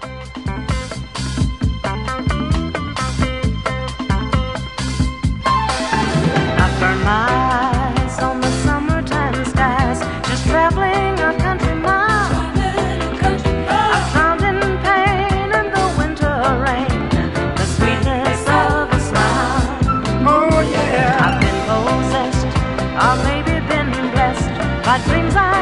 I've burned my eyes on the summertime skies, just traveling a country mile. I've drowned in pain in the winter rain, the sweetness of a smile. Oh yeah. I've been possessed, or maybe been blessed by dreams I